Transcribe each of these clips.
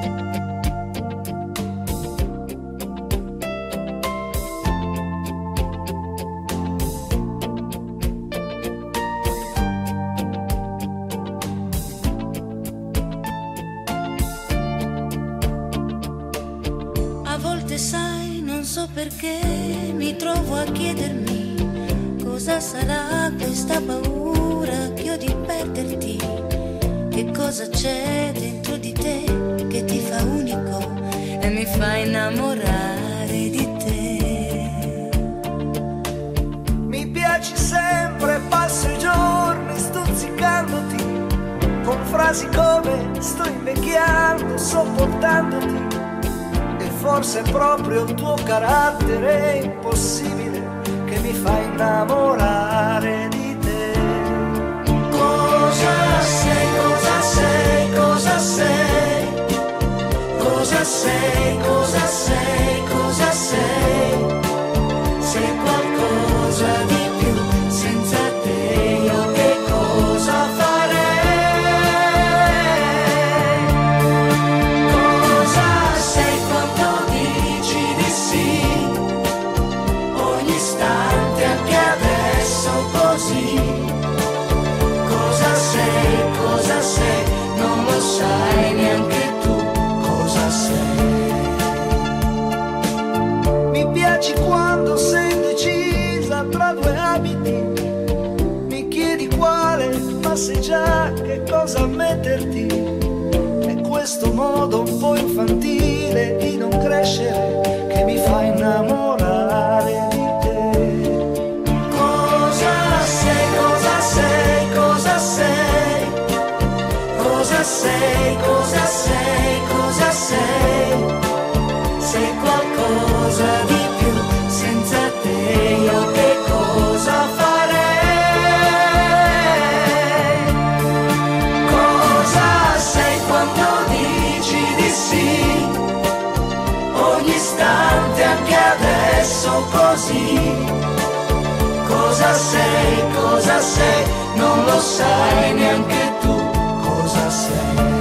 Sai, non so perché mi trovo a chiedermi cosa sarà questa paura che ho di perderti. Che cosa c'è dentro di te che ti fa unico e mi fa innamorare di te. Mi piaci sempre, passo i giorni stuzzicandoti con frasi come sto invecchiando, sopportandoti. Forse è proprio il tuo carattere impossibile che mi fa innamorare di te. Cosa sei, cosa sei, cosa sei? Cosa sei, cosa sei, cosa sei? Sei qualcosa di più, senza te io che cosa farei? Cosa sei quando ogni istante, anche adesso così? Cosa sei, non lo sai neanche tu cosa sei. Mi piaci quando sei indecisa tra due abiti, mi chiedi quale, ma sai già che cosa metterti. È questo modo un po' infantile di non crescere che mi fa innamorare di te. Cosa sei, cosa sei, cosa sei? Cosa sei, cosa sei, cosa sei? Sei qualcosa di più, senza te io che cosa farei? Cosa sei quando dici di sì? Ogni istante, anche adesso così. Cosa sei, non lo sai neanche tu cosa sei.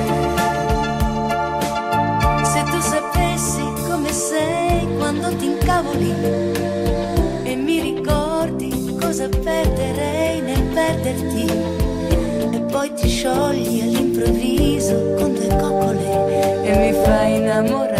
Se tu sapessi come sei quando ti incavoli e mi ricordi cosa perderei nel perderti, e poi ti sciogli all'improvviso con due coccole e mi fai innamorare